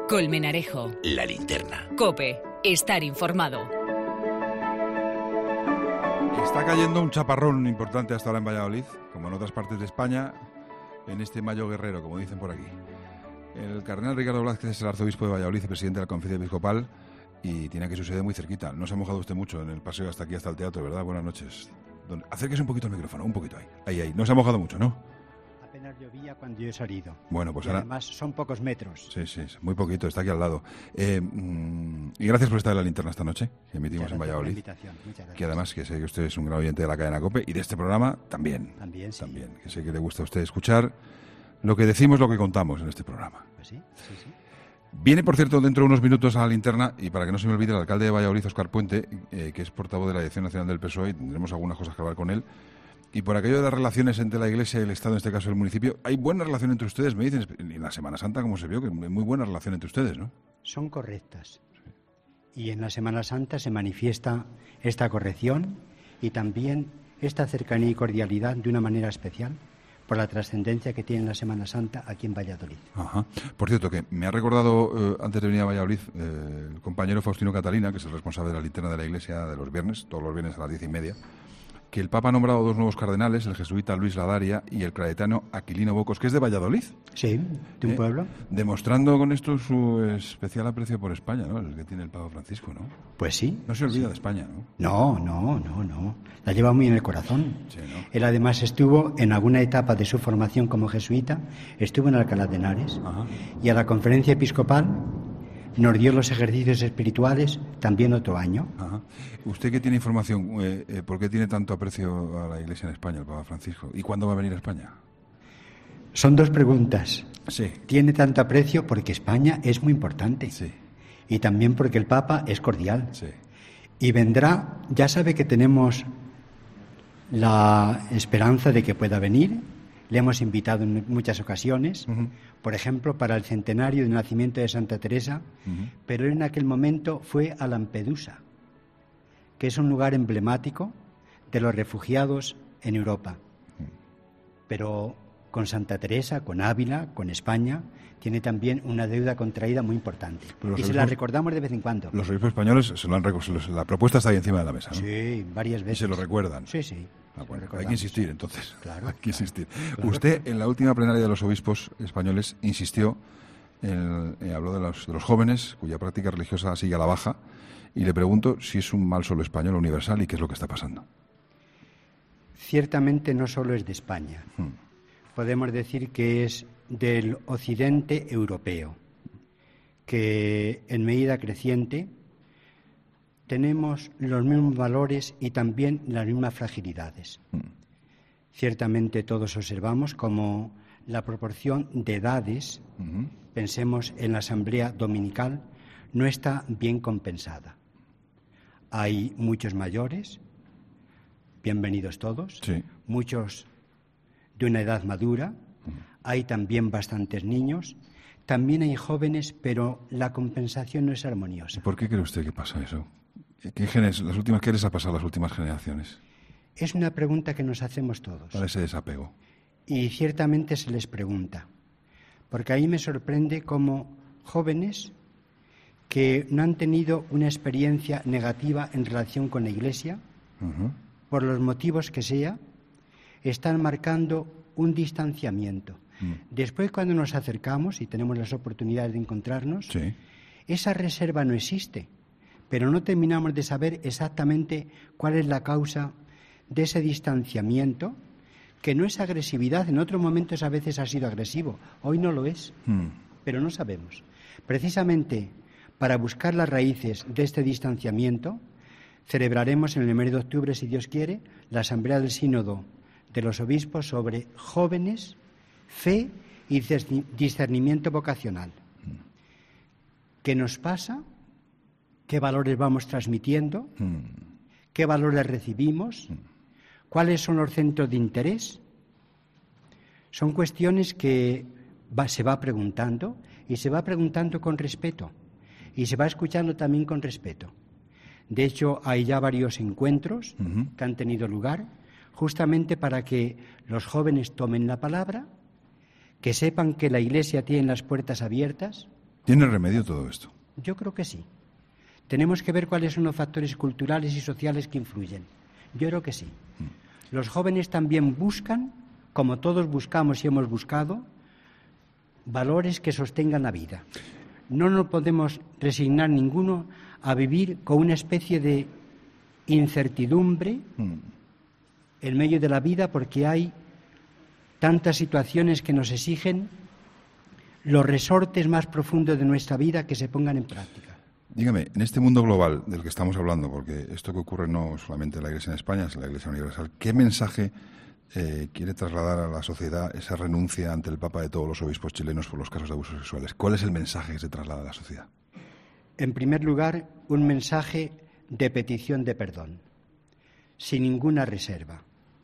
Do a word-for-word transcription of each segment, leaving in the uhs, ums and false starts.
Colmenarejo. La Linterna. COPE. Estar informado. Está cayendo un chaparrón importante hasta ahora en Valladolid, como en otras partes de España, en este mayo guerrero, como dicen por aquí. El cardenal Ricardo Blázquez es el arzobispo de Valladolid y presidente de la Conferencia Episcopal y tiene aquí su sede muy cerquita. No se ha mojado usted mucho en el paseo hasta aquí, hasta el teatro, ¿verdad? Buenas noches. Don... Acérquese un poquito al micrófono, un poquito ahí. Ahí, ahí. No se ha mojado mucho, ¿no? Apenas llovía cuando yo he salido. Bueno, pues y ahora... además son pocos metros. Sí, sí, muy poquito, está aquí al lado. Eh, mmm, y gracias por estar en la linterna esta noche, que emitimos en Valladolid. Muchas gracias. Que además, que sé que usted es un gran oyente de la cadena COPE y de este programa también. También, sí. También, que sé que le gusta a usted escuchar lo que decimos, lo que contamos en este programa. Pues sí, sí, sí. Viene, por cierto, dentro de unos minutos a la linterna, y para que no se me olvide, el alcalde de Valladolid, Óscar Puente, eh, que es portavoz de la Dirección Nacional del P S O E, y tendremos algunas cosas que hablar con él. Y por aquello de las relaciones entre la Iglesia y el Estado, en este caso el municipio, hay buena relación entre ustedes, me dicen, en la Semana Santa, como se vio, que hay muy buena relación entre ustedes, ¿no? Son correctas. Sí. Y en la Semana Santa se manifiesta esta corrección y también esta cercanía y cordialidad de una manera especial, por la trascendencia que tiene la Semana Santa aquí en Valladolid. Ajá. Por cierto, que me ha recordado, eh, antes de venir a Valladolid, eh, el compañero Faustino Catalina, que es el responsable de la linterna de la Iglesia de los viernes, todos los viernes a las diez y media, que el Papa ha nombrado dos nuevos cardenales, el jesuita Luis Ladaria y el craetano Aquilino Bocos, que es de Valladolid. Sí, de un ¿Eh? pueblo. Demostrando con esto su especial aprecio por España, ¿no? El que tiene el Papa Francisco, ¿no? Pues sí. No se olvida sí. de España, ¿no? No, no, no, no. La lleva muy en el corazón. Sí, ¿no? Él además estuvo en alguna etapa de su formación como jesuita, estuvo en Alcalá de Henares. Ajá. Y a la Conferencia Episcopal nos dio los ejercicios espirituales también otro año. Ajá. ¿Usted qué tiene información? Eh, eh, ¿Por qué tiene tanto aprecio a la Iglesia en España, el Papa Francisco? ¿Y cuándo va a venir a España? Son dos preguntas. Sí. Tiene tanto aprecio porque España es muy importante. Sí. Y también porque el Papa es cordial. Sí. Y vendrá, ya sabe que tenemos la esperanza de que pueda venir. Le hemos invitado en muchas ocasiones, uh-huh. por ejemplo, para el centenario del nacimiento de Santa Teresa, uh-huh. pero en aquel momento fue a Lampedusa, que es un lugar emblemático de los refugiados en Europa. Uh-huh. Pero con Santa Teresa, con Ávila, con España, tiene también una deuda contraída muy importante. Y obispos, se la recordamos de vez en cuando. Los obispos españoles, se lo han, la propuesta está ahí encima de la mesa, ¿no? Sí, varias veces. Y se lo recuerdan. Sí, sí. Ah, bueno, hay que insistir, entonces. Claro. Hay que insistir. Claro. Usted, en la última plenaria de los obispos españoles, insistió, en, eh, habló de los, de los jóvenes, cuya práctica religiosa sigue a la baja, y le pregunto si es un mal solo español universal y qué es lo que está pasando. Ciertamente no solo es de España. Hmm. Podemos decir que es del occidente europeo, que en medida creciente tenemos los mismos valores y también las mismas fragilidades. Mm. Ciertamente todos observamos como la proporción de edades, uh-huh. pensemos en la asamblea dominical, no está bien compensada. Hay muchos mayores, bienvenidos todos, sí. muchos de una edad madura, uh-huh. hay también bastantes niños, también hay jóvenes, pero la compensación no es armoniosa. ¿Por qué cree usted que pasa eso? ¿Qué, genes, las últimas, ¿Qué les ha pasado a las últimas generaciones? Es una pregunta que nos hacemos todos. Para ese desapego. Y ciertamente se les pregunta. Porque ahí me sorprende cómo jóvenes que no han tenido una experiencia negativa en relación con la Iglesia, uh-huh. por los motivos que sea, están marcando un distanciamiento. Uh-huh. Después, cuando nos acercamos y tenemos las oportunidades de encontrarnos, sí. esa reserva no existe. Pero no terminamos de saber exactamente cuál es la causa de ese distanciamiento, que no es agresividad, en otros momentos a veces ha sido agresivo, hoy no lo es, mm. pero no sabemos. Precisamente para buscar las raíces de este distanciamiento, celebraremos en el mes de octubre, si Dios quiere, la Asamblea del Sínodo de los Obispos sobre jóvenes, fe y discernimiento vocacional. Mm. ¿Qué nos pasa? ¿Qué valores vamos transmitiendo? Mm. ¿Qué valores recibimos? Mm. ¿Cuáles son los centros de interés? Son cuestiones que va, se va preguntando y se va preguntando con respeto y se va escuchando también con respeto. De hecho, hay ya varios encuentros uh-huh. que han tenido lugar justamente para que los jóvenes tomen la palabra, que sepan que la Iglesia tiene las puertas abiertas ¿Tiene remedio todo esto? Yo creo que sí. Tenemos que ver cuáles son los factores culturales y sociales que influyen. Yo creo que sí. Los jóvenes también buscan, como todos buscamos y hemos buscado, valores que sostengan la vida. No nos podemos resignar ninguno a vivir con una especie de incertidumbre mm. en medio de la vida, porque hay tantas situaciones que nos exigen los resortes más profundos de nuestra vida que se pongan en práctica. Dígame, en este mundo global del que estamos hablando, porque esto que ocurre no solamente en la Iglesia en España, es la Iglesia universal, ¿qué mensaje eh, quiere trasladar a la sociedad esa renuncia ante el Papa de todos los obispos chilenos por los casos de abusos sexuales? ¿Cuál es el mensaje que se traslada a la sociedad? En primer lugar, un mensaje de petición de perdón, sin ninguna reserva.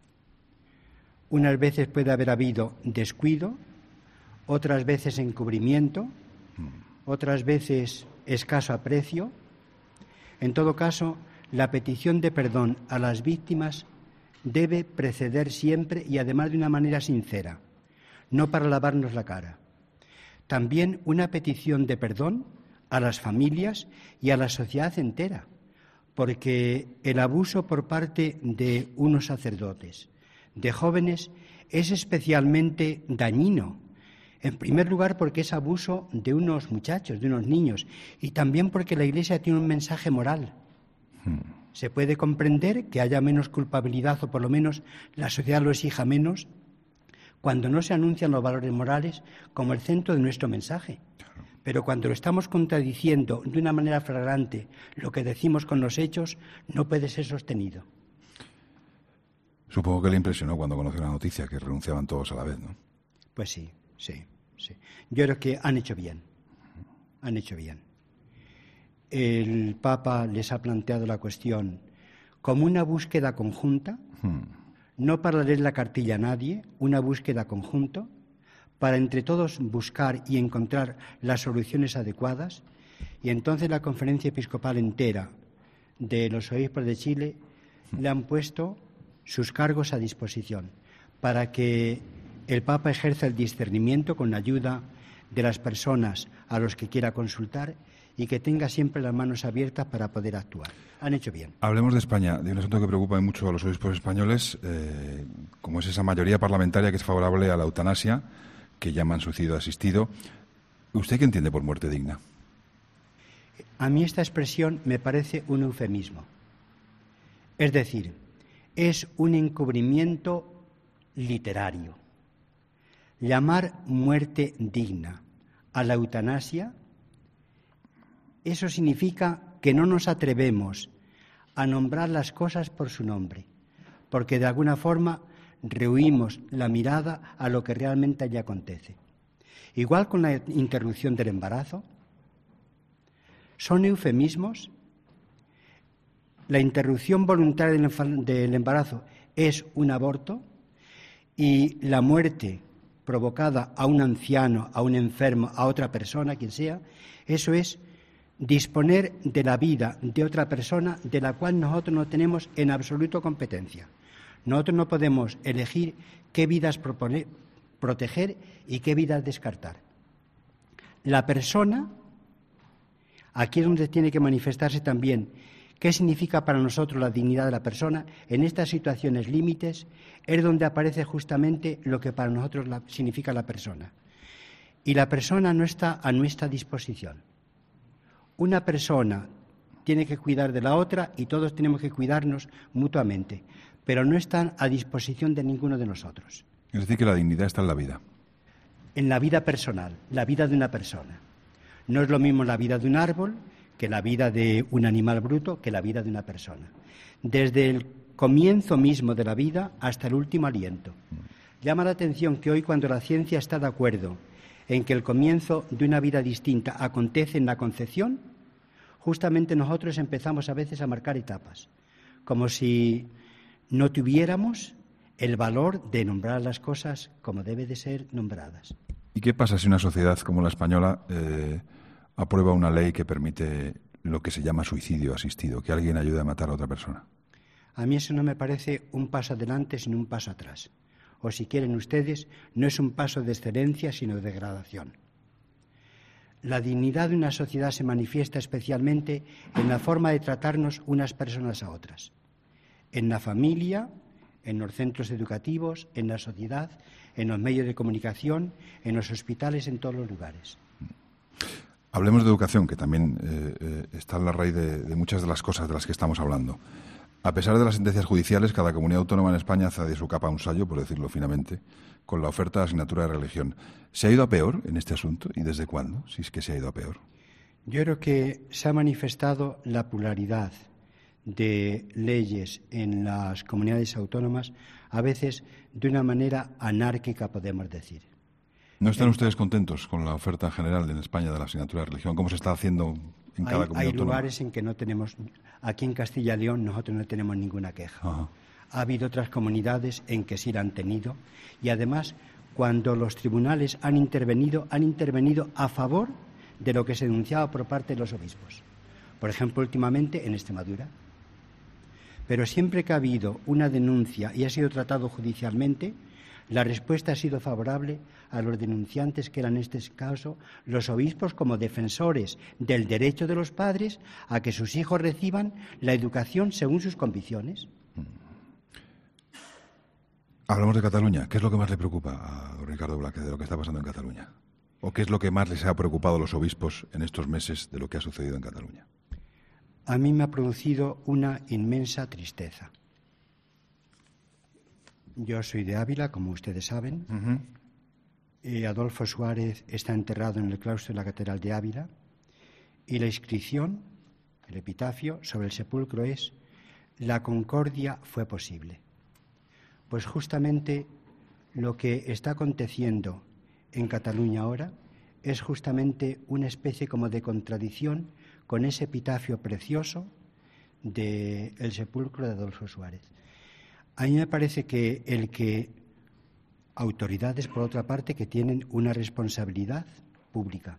Unas veces puede haber habido descuido, otras veces encubrimiento, otras veces escaso aprecio. En todo caso, la petición de perdón a las víctimas debe preceder siempre y además de una manera sincera, no para lavarnos la cara. También una petición de perdón a las familias y a la sociedad entera, porque el abuso por parte de unos sacerdotes, de jóvenes, es especialmente dañino. En primer lugar, porque es abuso de unos muchachos, de unos niños, y también porque la Iglesia tiene un mensaje moral. Hmm. Se puede comprender que haya menos culpabilidad, o por lo menos la sociedad lo exija menos, cuando no se anuncian los valores morales como el centro de nuestro mensaje. Claro. Pero cuando lo estamos contradiciendo de una manera flagrante, lo que decimos con los hechos no puede ser sostenido. Supongo que le impresionó cuando conoció la noticia que renunciaban todos a la vez, ¿no? Pues sí. Sí, sí. Yo creo que han hecho bien, han hecho bien. El Papa les ha planteado la cuestión como una búsqueda conjunta, hmm. no para leer la cartilla a nadie, una búsqueda conjunta, para entre todos buscar y encontrar las soluciones adecuadas, y entonces la Conferencia Episcopal entera de los obispos de Chile hmm. le han puesto sus cargos a disposición para que el Papa ejerza el discernimiento con la ayuda de las personas a los que quiera consultar y que tenga siempre las manos abiertas para poder actuar. Han hecho bien. Hablemos de España, de un asunto que preocupa mucho a los obispos españoles, eh, como es esa mayoría parlamentaria que es favorable a la eutanasia, que llaman suicidio asistido. ¿Usted qué entiende por muerte digna? A mí esta expresión me parece un eufemismo. Es decir, es un encubrimiento literario. Llamar muerte digna a la eutanasia, eso significa que no nos atrevemos a nombrar las cosas por su nombre, porque de alguna forma rehuimos la mirada a lo que realmente allí acontece. Igual con la interrupción del embarazo, son eufemismos. La interrupción voluntaria del embarazo es un aborto y la muerte provocada a un anciano, a un enfermo, a otra persona, quien sea, eso es disponer de la vida de otra persona de la cual nosotros no tenemos en absoluto competencia. Nosotros no podemos elegir qué vidas proponer, proteger y qué vidas descartar. La persona, aquí es donde tiene que manifestarse también qué significa para nosotros la dignidad de la persona. En estas situaciones límites es donde aparece justamente lo que para nosotros la, significa la persona. Y la persona no está a nuestra disposición. Una persona tiene que cuidar de la otra y todos tenemos que cuidarnos mutuamente, pero no están a disposición de ninguno de nosotros. Es decir, que la dignidad está en la vida. En la vida personal, la vida de una persona. No es lo mismo la vida de un árbol que la vida de un animal bruto, que la vida de una persona. Desde el comienzo mismo de la vida hasta el último aliento. Llama la atención que hoy, cuando la ciencia está de acuerdo en que el comienzo de una vida distinta acontece en la concepción, justamente nosotros empezamos a veces a marcar etapas, como si no tuviéramos el valor de nombrar las cosas como debe de ser nombradas. ¿Y qué pasa si una sociedad como la española eh, aprueba una ley que permite lo que se llama suicidio asistido, que alguien ayude a matar a otra persona? A mí eso no me parece un paso adelante, sino un paso atrás. O si quieren ustedes, no es un paso de excelencia, sino de degradación. La dignidad de una sociedad se manifiesta especialmente en la forma de tratarnos unas personas a otras, en la familia, en los centros educativos, en la sociedad, en los medios de comunicación, en los hospitales, en todos los lugares. Hablemos de educación, que también eh, eh, está en la raíz de, de muchas de las cosas de las que estamos hablando. A pesar de las sentencias judiciales, cada comunidad autónoma en España hace de su capa un sayo, por decirlo finamente, con la oferta de asignatura de religión. ¿Se ha ido a peor en este asunto? ¿Y desde cuándo? Si es que se ha ido a peor. Yo creo que se ha manifestado la pluralidad de leyes en las comunidades autónomas, a veces de una manera anárquica, podemos decir. ¿No están ustedes contentos con la oferta general en España de la asignatura de religión? ¿Cómo se está haciendo en cada hay, comunidad hay autónoma? Hay lugares en que no tenemos, aquí en Castilla y León nosotros no tenemos ninguna queja. Ajá. Ha habido otras comunidades en que sí la han tenido y además cuando los tribunales han intervenido, han intervenido a favor de lo que se denunciaba por parte de los obispos. Por ejemplo, últimamente en Extremadura. Pero siempre que ha habido una denuncia y ha sido tratado judicialmente, la respuesta ha sido favorable a los denunciantes, que eran en este caso los obispos, como defensores del derecho de los padres a que sus hijos reciban la educación según sus convicciones. Hablamos de Cataluña. ¿Qué es lo que más le preocupa a don Ricardo Blázquez de lo que está pasando en Cataluña? ¿O qué es lo que más les ha preocupado a los obispos en estos meses de lo que ha sucedido en Cataluña? A mí me ha producido una inmensa tristeza. Yo soy de Ávila, como ustedes saben. Uh-huh. eh, Adolfo Suárez está enterrado en el claustro de la Catedral de Ávila y la inscripción, el epitafio, sobre el sepulcro es: la concordia fue posible. Pues justamente lo que está aconteciendo en Cataluña ahora es justamente una especie como de contradicción con ese epitafio precioso del sepulcro de Adolfo Suárez. A mí me parece que el que autoridades, por otra parte, que tienen una responsabilidad pública,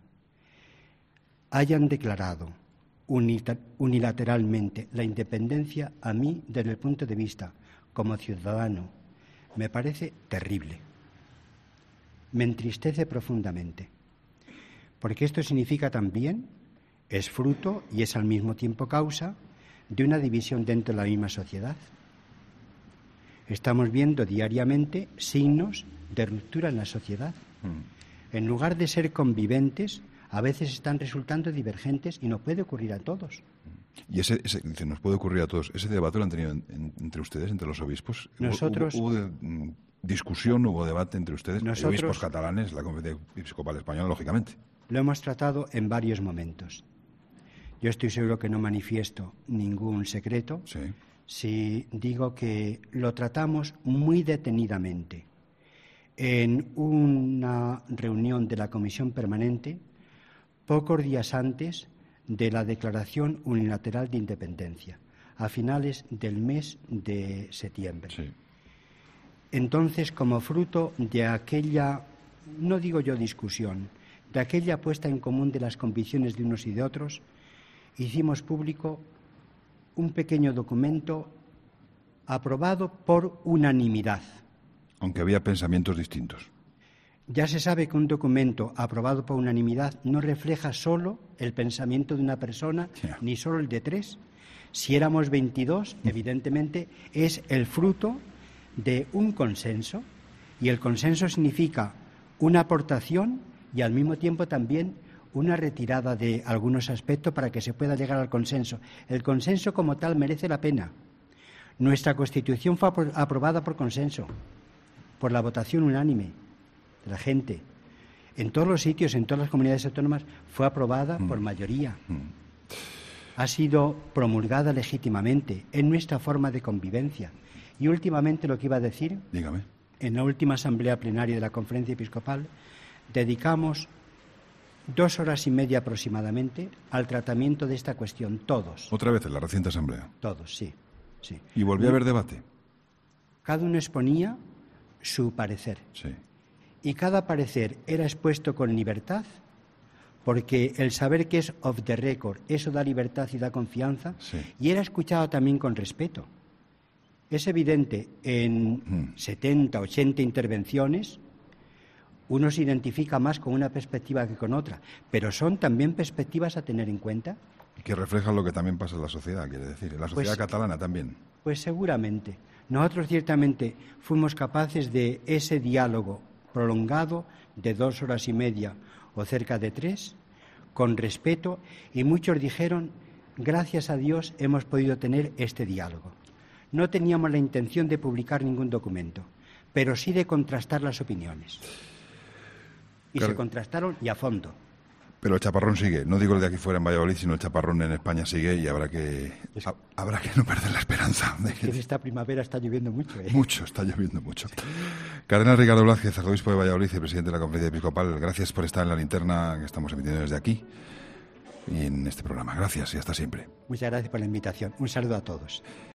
hayan declarado unilateralmente la independencia, a mí, desde el punto de vista como ciudadano, me parece terrible. Me entristece profundamente, porque esto significa también, es fruto y es al mismo tiempo causa de una división dentro de la misma sociedad. Estamos viendo diariamente signos de ruptura en la sociedad. Mm. En lugar de ser conviventes, a veces están resultando divergentes y nos puede ocurrir a todos. Y ese, ese dice, nos puede ocurrir a todos. ¿Ese debate lo han tenido en, en, entre ustedes, entre los obispos? Nosotros, ¿Hubo, hubo de, mm, discusión, hubo debate entre ustedes? Nosotros, obispos catalanes, la Conferencia Episcopal Española, lógicamente. Lo hemos tratado en varios momentos. Yo estoy seguro que no manifiesto ningún secreto sí. si digo que lo tratamos muy detenidamente en una reunión de la Comisión Permanente pocos días antes de la declaración unilateral de independencia, a finales del mes de septiembre. Sí. Entonces, como fruto de aquella, no digo yo discusión, de aquella puesta en común de las convicciones de unos y de otros, hicimos público un pequeño documento aprobado por unanimidad. Aunque había pensamientos distintos. Ya se sabe que un documento aprobado por unanimidad no refleja solo el pensamiento de una persona, yeah. ni solo el de tres. Si éramos veintidós, mm. evidentemente es el fruto de un consenso, y el consenso significa una aportación y al mismo tiempo también una retirada de algunos aspectos para que se pueda llegar al consenso. El consenso como tal merece la pena. Nuestra Constitución fue apro- aprobada por consenso, por la votación unánime de la gente. En todos los sitios, en todas las comunidades autónomas, fue aprobada mm. por mayoría. Mm. Ha sido promulgada legítimamente en nuestra forma de convivencia. Y últimamente lo que iba a decir, dígame, en la última asamblea plenaria de la Conferencia Episcopal, dedicamos dos horas y media aproximadamente al tratamiento de esta cuestión, todos. ¿Otra vez en la reciente asamblea? Todos, sí. sí. ¿Y volvió a haber debate? Cada uno exponía su parecer. Sí. Y cada parecer era expuesto con libertad, porque el saber que es off the record, eso da libertad y da confianza, sí. y era escuchado también con respeto. Es evidente, en mm. setenta, ochenta intervenciones, uno se identifica más con una perspectiva que con otra, pero son también perspectivas a tener en cuenta. Que reflejan lo que también pasa en la sociedad, quiere decir, en la sociedad Pues- catalana también. Pues seguramente. Nosotros ciertamente fuimos capaces de ese diálogo prolongado de dos horas y media o cerca de tres, con respeto, y muchos dijeron, gracias a Dios hemos podido tener este diálogo. No teníamos la intención de publicar ningún documento, pero sí de contrastar las opiniones. Y Claro. se contrastaron y a fondo. Pero el chaparrón sigue, no digo el de aquí fuera en Valladolid, sino el chaparrón en España sigue y habrá que Es- ha- habrá que no perder la esperanza. de Que que- esta primavera está lloviendo mucho, ¿eh? Mucho, está lloviendo mucho. Cardenal Ricardo Blázquez, arzobispo de Valladolid y presidente de la Conferencia Episcopal, gracias por estar en la linterna que estamos emitiendo desde aquí y en este programa. Gracias y hasta siempre. Muchas gracias por la invitación. Un saludo a todos.